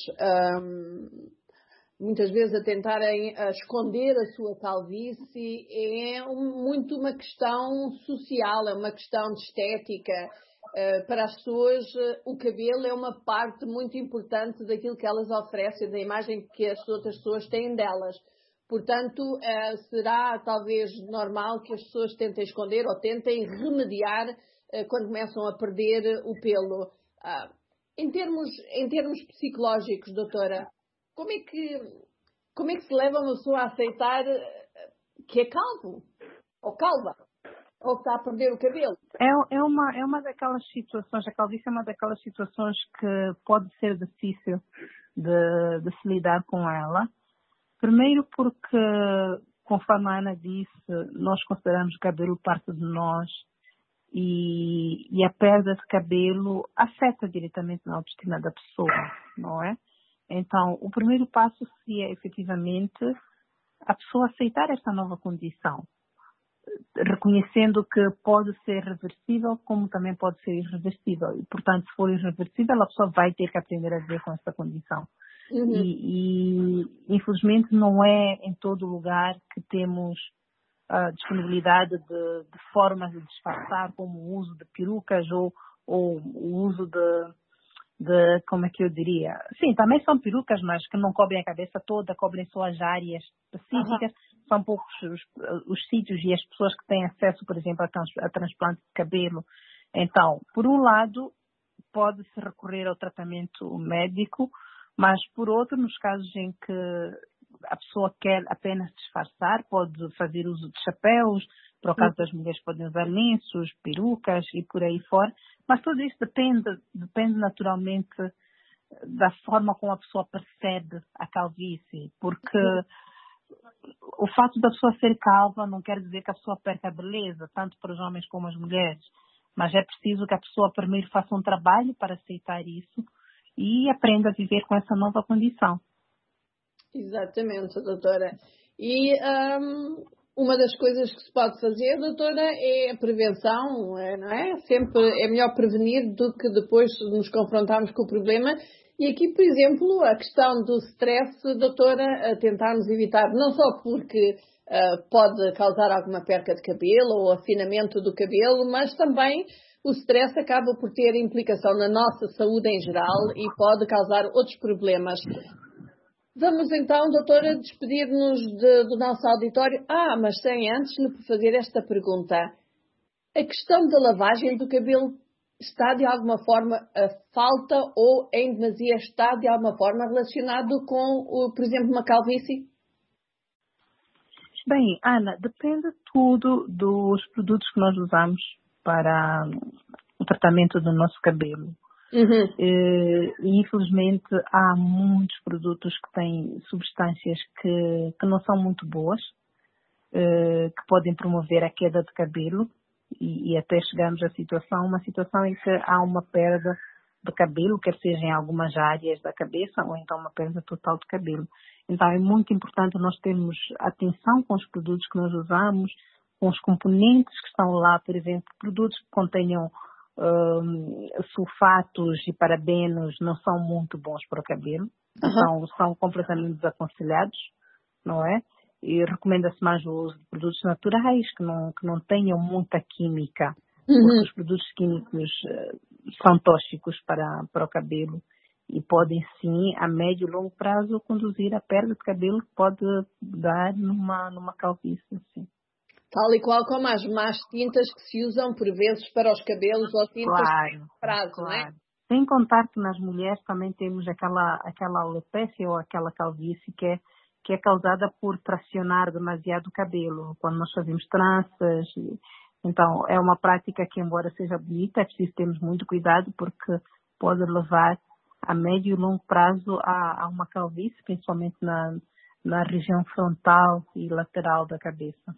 muitas vezes a tentarem esconder a sua calvície é muito uma questão social, é uma questão de estética. Para as pessoas, o cabelo é uma parte muito importante daquilo que elas oferecem, da imagem que as outras pessoas têm delas. Portanto, será talvez normal que as pessoas tentem esconder ou tentem remediar quando começam a perder o pelo. Em termos psicológicos, doutora, como é que se leva uma pessoa a aceitar que é calvo? Ou calva? Ou está a perder o cabelo? É uma daquelas situações, a calvície é uma daquelas situações que pode ser difícil de se lidar com ela. Primeiro porque, conforme a Ana disse, nós consideramos o cabelo parte de nós e a perda de cabelo afeta diretamente na autoestima da pessoa, não é? Então, o primeiro passo seria efetivamente a pessoa aceitar esta nova condição, reconhecendo que pode ser reversível como também pode ser irreversível. E, portanto, se for irreversível, a pessoa vai ter que aprender a viver com essa condição. Uhum. E, infelizmente, não é em todo lugar que temos a disponibilidade de formas de disfarçar, como o uso de perucas ou o uso de, como é que eu diria? Sim, também são perucas, mas que não cobrem a cabeça toda, cobrem só as áreas específicas. Uhum. São poucos os sítios e as pessoas que têm acesso, por exemplo, a transplante de cabelo. Então, por um lado, pode-se recorrer ao tratamento médico, mas por outro, nos casos em que a pessoa quer apenas disfarçar, pode fazer uso de chapéus, para o caso das mulheres podem usar lenços, perucas e por aí fora, mas tudo isso depende naturalmente da forma como a pessoa percebe a calvície, porque o fato da pessoa ser calva não quer dizer que a pessoa perca a beleza, tanto para os homens como as mulheres, mas é preciso que a pessoa primeiro faça um trabalho para aceitar isso e aprenda a viver com essa nova condição. Exatamente, doutora. E uma das coisas que se pode fazer, doutora, é a prevenção, não é? Sempre é melhor prevenir do que depois nos confrontarmos com o problema. E aqui, por exemplo, a questão do stress, doutora, tentarmos evitar, não só porque pode causar alguma perca de cabelo ou afinamento do cabelo, mas também o stress acaba por ter implicação na nossa saúde em geral e pode causar outros problemas. Vamos então, doutora, despedir-nos do nosso auditório. Mas sem antes lhe fazer esta pergunta. A questão da lavagem do cabelo está de alguma forma a falta ou em demasia está de alguma forma relacionado com, por exemplo, uma calvície? Bem, Ana, depende tudo dos produtos que nós usamos para o tratamento do nosso cabelo. Uhum. E infelizmente há muitos produtos que têm substâncias que não são muito boas, que podem promover a queda de cabelo e até chegamos a uma situação em que há uma perda de cabelo, quer seja em algumas áreas da cabeça ou então uma perda total de cabelo. Então é muito importante nós termos atenção com os produtos que nós usamos, com os componentes que estão lá, por exemplo, produtos que contenham sulfatos e parabenos não são muito bons para o cabelo, então são completamente desaconselhados, não é? E recomenda-se mais o uso de produtos naturais que não tenham muita química, porque os produtos químicos são tóxicos para o cabelo e podem sim, a médio e longo prazo, conduzir à perda de cabelo que pode dar numa calvície, assim. Tal e qual como as más tintas que se usam por vezes para os cabelos ou tintas de prazo, claro. não é? Sem contar que nas mulheres também temos aquela alopecia ou aquela calvície que é causada por tracionar demasiado o cabelo, quando nós fazemos tranças. Então, é uma prática que, embora seja bonita, é preciso termos muito cuidado porque pode levar a médio e longo prazo a uma calvície, principalmente na região frontal e lateral da cabeça.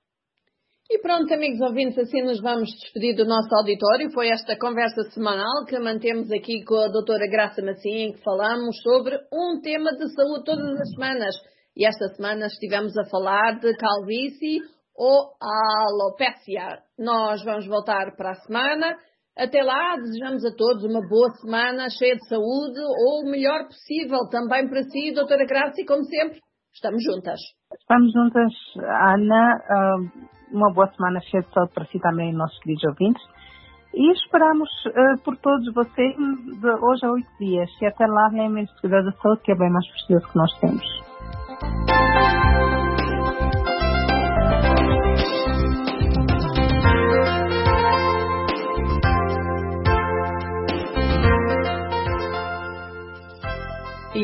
E pronto, amigos ouvintes, assim nos vamos despedir do nosso auditório. Foi esta conversa semanal que mantemos aqui com a doutora Graça Macinha, em que falamos sobre um tema de saúde todas as semanas. E esta semana estivemos a falar de calvície ou alopécia. Nós vamos voltar para a semana. Até lá, desejamos a todos uma boa semana, cheia de saúde, ou o melhor possível também para si, doutora Graça, e como sempre, estamos juntas. Estamos juntas, Ana. Uma boa semana cheia de saúde para si também, nossos queridos ouvintes. E esperamos por todos vocês de hoje a 8 dias. E até lá, lembrem-se de cuidar da saúde, que é bem mais precioso que nós temos.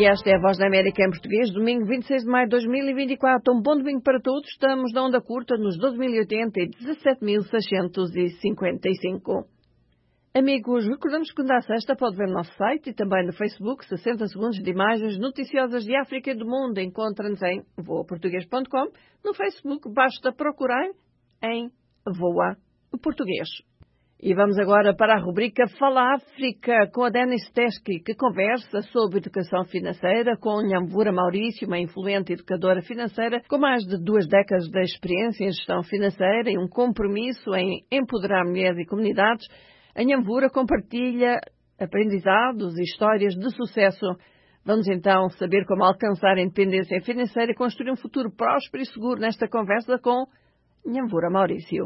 dia, esta é a Voz da América em português, domingo 26 de maio de 2024. Um bom domingo para todos. Estamos na onda curta nos 12.080 e 17.655. Amigos, recordamos que quando há sexta pode ver no nosso site e também no Facebook 60 segundos de imagens noticiosas de África e do mundo. Encontra-nos em voaportuguês.com. No Facebook basta procurar em Voa Português. E vamos agora para a rubrica Fala África com a Denise Teske, que conversa sobre educação financeira com Nyamvura Maurício, uma influente educadora financeira com mais de 2 décadas de experiência em gestão financeira e um compromisso em empoderar mulheres e comunidades. A Nyamvura compartilha aprendizados e histórias de sucesso. Vamos então saber como alcançar a independência financeira e construir um futuro próspero e seguro nesta conversa com Nyamvura Maurício.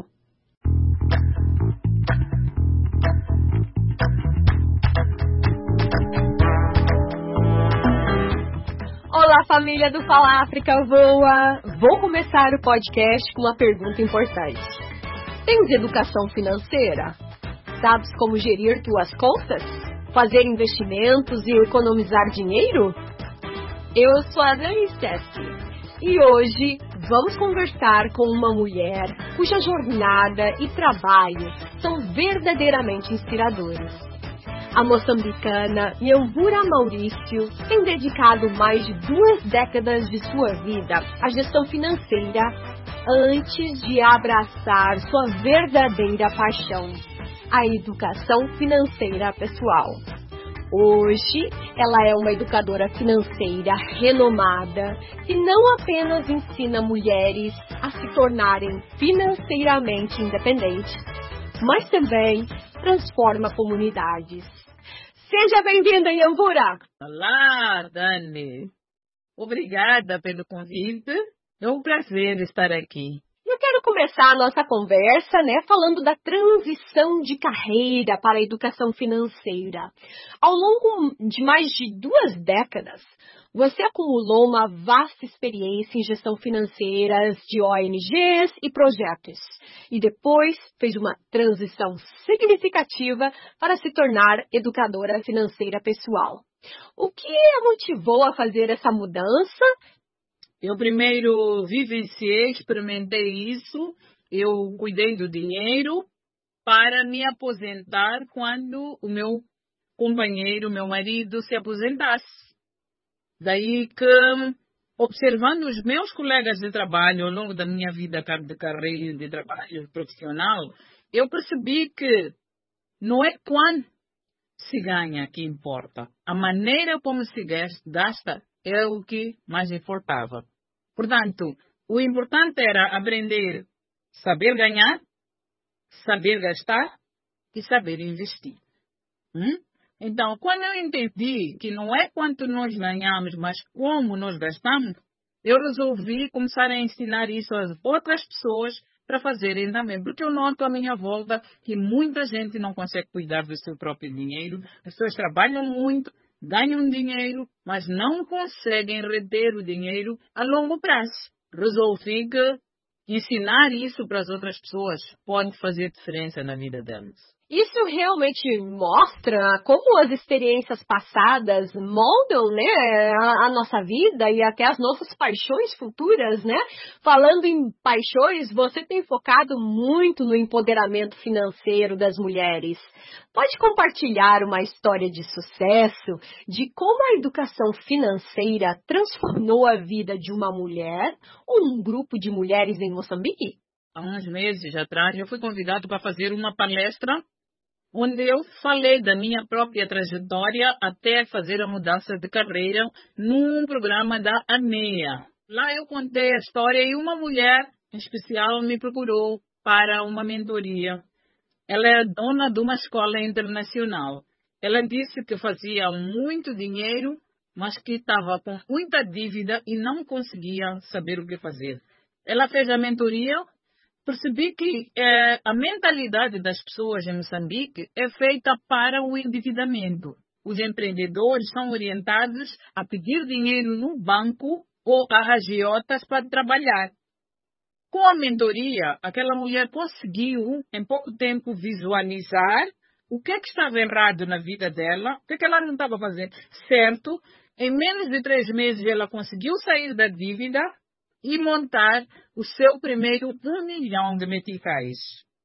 Olá, família do Fala África Voa! Vou começar o podcast com uma pergunta importante. Tens educação financeira? Sabes como gerir tuas contas? Fazer investimentos e economizar dinheiro? Eu sou a Denise Teske e hoje vamos conversar com uma mulher cuja jornada e trabalho são verdadeiramente inspiradores. A moçambicana Nyamvura Maurício tem dedicado mais de 2 décadas de sua vida à gestão financeira antes de abraçar sua verdadeira paixão, a educação financeira pessoal. Hoje, ela é uma educadora financeira renomada que não apenas ensina mulheres a se tornarem financeiramente independentes, mas também transforma comunidades. Seja bem-vinda, Nyamvura! Olá, Dani. Obrigada pelo convite. É um prazer estar aqui. Eu quero começar a nossa conversa, falando da transição de carreira para a educação financeira. Ao longo de mais de 2 décadas, você acumulou uma vasta experiência em gestão financeira de ONGs e projetos. E depois fez uma transição significativa para se tornar educadora financeira pessoal. O que a motivou a fazer essa mudança? Eu primeiro vivenciei, experimentei isso. Eu cuidei do dinheiro para me aposentar quando o meu companheiro, meu marido, se aposentasse. Daí que, observando os meus colegas de trabalho ao longo da minha vida de carreira de trabalho profissional, eu percebi que não é quanto se ganha que importa. A maneira como se gasta é o que mais importava. Portanto, o importante era aprender, saber ganhar, saber gastar e saber investir. Então, quando eu entendi que não é quanto nós ganhamos, mas como nós gastamos, eu resolvi começar a ensinar isso às outras pessoas para fazerem também. Porque eu noto à minha volta que muita gente não consegue cuidar do seu próprio dinheiro. As pessoas trabalham muito, ganham dinheiro, mas não conseguem reter o dinheiro a longo prazo. Resolvi que ensinar isso para as outras pessoas pode fazer diferença na vida delas. Isso realmente mostra como as experiências passadas moldam, a nossa vida e até as nossas paixões futuras, Falando em paixões, você tem focado muito no empoderamento financeiro das mulheres. Pode compartilhar uma história de sucesso de como a educação financeira transformou a vida de uma mulher ou um grupo de mulheres em Moçambique? Há uns meses atrás, eu fui convidado para fazer uma palestra onde eu falei da minha própria trajetória até fazer a mudança de carreira num programa da AMEA. Lá eu contei a história e uma mulher em especial me procurou para uma mentoria. Ela é dona de uma escola internacional. Ela disse que fazia muito dinheiro, mas que estava com muita dívida e não conseguia saber o que fazer. Ela fez a mentoria. Percebi que a mentalidade das pessoas em Moçambique é feita para o endividamento. Os empreendedores são orientados a pedir dinheiro no banco ou a agiotas para trabalhar. Com a mentoria, aquela mulher conseguiu, em pouco tempo, visualizar o que estava errado na vida dela, o que ela não estava fazendo certo, Em menos de 3 meses, ela conseguiu sair da dívida e montar o seu primeiro 1 milhão de meticais.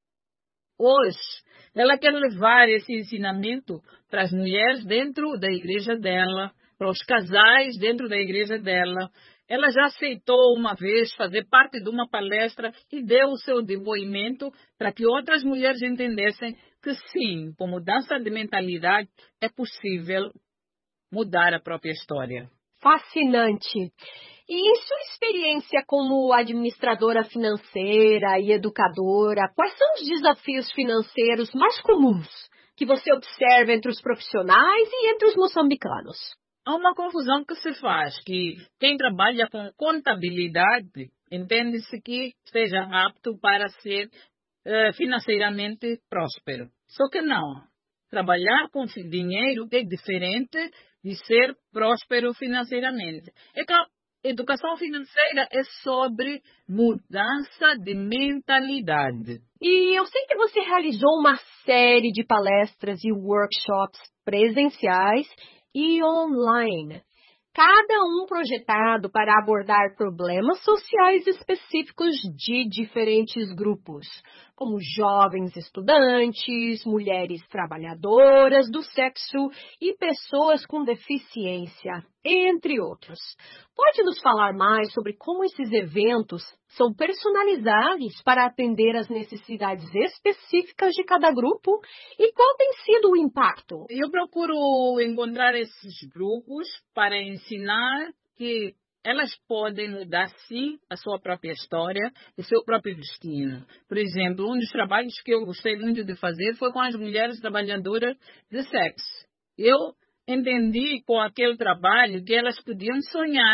Hoje, ela quer levar esse ensinamento para as mulheres dentro da igreja dela, para os casais dentro da igreja dela. Ela já aceitou uma vez fazer parte de uma palestra e deu o seu depoimento para que outras mulheres entendessem que sim, com mudança de mentalidade, é possível mudar a própria história. Fascinante. E em sua experiência como administradora financeira e educadora, quais são os desafios financeiros mais comuns que você observa entre os profissionais e entre os moçambicanos? Há uma confusão que se faz, que quem trabalha com contabilidade entende-se que esteja apto para ser financeiramente próspero. Só que não. Trabalhar com dinheiro é diferente de ser próspero financeiramente. É que a educação financeira é sobre mudança de mentalidade. E eu sei que você realizou uma série de palestras e workshops presenciais e online, cada um projetado para abordar problemas sociais específicos de diferentes grupos, como jovens estudantes, mulheres trabalhadoras do sexo e pessoas com deficiência, entre outros. Pode nos falar mais sobre como esses eventos são personalizados para atender às necessidades específicas de cada grupo e qual tem sido o impacto? Eu procuro encontrar esses grupos para ensinar que elas podem mudar, sim, a sua própria história e seu próprio destino. Por exemplo, um dos trabalhos que eu gostei muito de fazer foi com as mulheres trabalhadoras de sexo. Eu entendi com aquele trabalho que elas podiam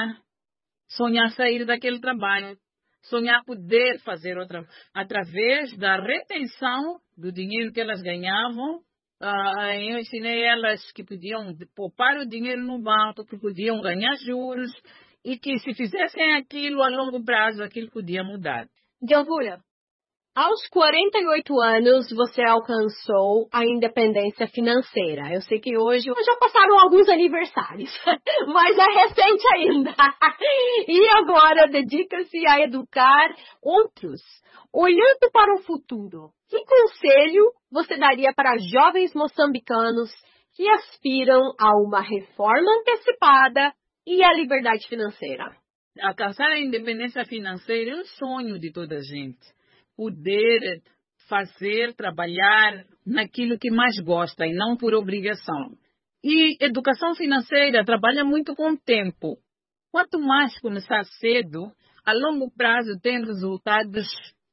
sonhar sair daquele trabalho, sonhar poder fazer outra, através da retenção do dinheiro que elas ganhavam. Eu ensinei elas que podiam poupar o dinheiro no banco, que podiam ganhar juros e que se fizessem aquilo a longo prazo, aquilo podia mudar. Dianvura, aos 48 anos você alcançou a independência financeira. Eu sei que hoje já passaram alguns aniversários, mas é recente ainda. E agora dedica-se a educar outros. Olhando para o futuro, que conselho você daria para jovens moçambicanos que aspiram a uma reforma antecipada e a liberdade financeira? Alcançar a independência financeira é um sonho de toda a gente. Poder fazer, trabalhar naquilo que mais gosta e não por obrigação. E educação financeira trabalha muito com o tempo. Quanto mais começar cedo, a longo prazo tem resultados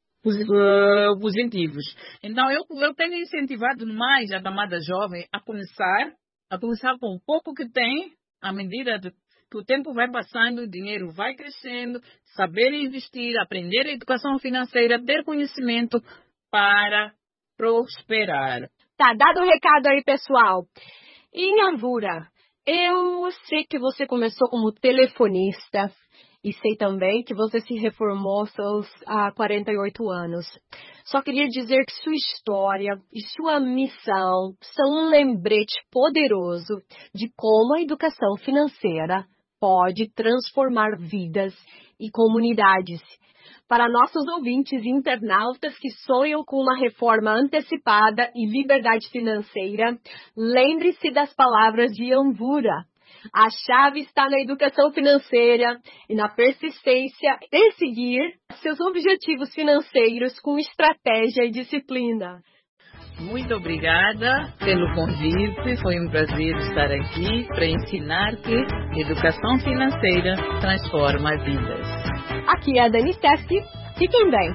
positivos. Então, eu tenho incentivado mais a camada jovem a começar com o pouco que tem, à medida que o tempo vai passando, o dinheiro vai crescendo, saber investir, aprender a educação financeira, ter conhecimento para prosperar. Tá, dado o recado aí, pessoal. E Nhanvura, eu sei que você começou como telefonista e sei também que você se reformou aos seus 48 anos. Só queria dizer que sua história e sua missão são um lembrete poderoso de como a educação financeira pode transformar vidas e comunidades. Para nossos ouvintes e internautas que sonham com uma reforma antecipada e liberdade financeira, lembre-se das palavras de Nhanvura. A chave está na educação financeira e na persistência em seguir seus objetivos financeiros com estratégia e disciplina. Muito obrigada pelo convite. Foi um prazer estar aqui para ensinar que educação financeira transforma vidas. Aqui é a Dani Steffi. Fiquem bem.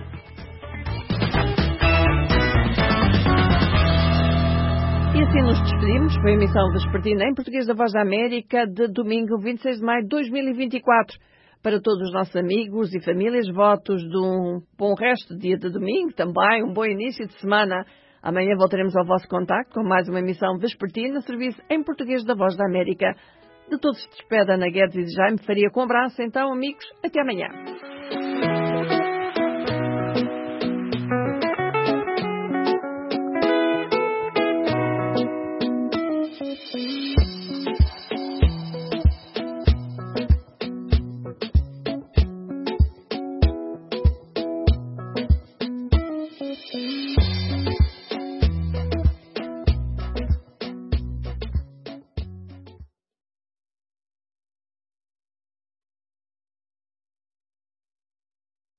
E assim nos despedimos. Foi a emissão vespertina em português da Voz da América de domingo 26 de maio de 2024. Para todos os nossos amigos e famílias, votos de um bom resto de dia de domingo, também um bom início de semana. Amanhã voltaremos ao vosso contacto com mais uma emissão vespertina, serviço em português da Voz da América. De todos se despede Ana Guedes e Jaime Faria com um abraço. Então, amigos, até amanhã.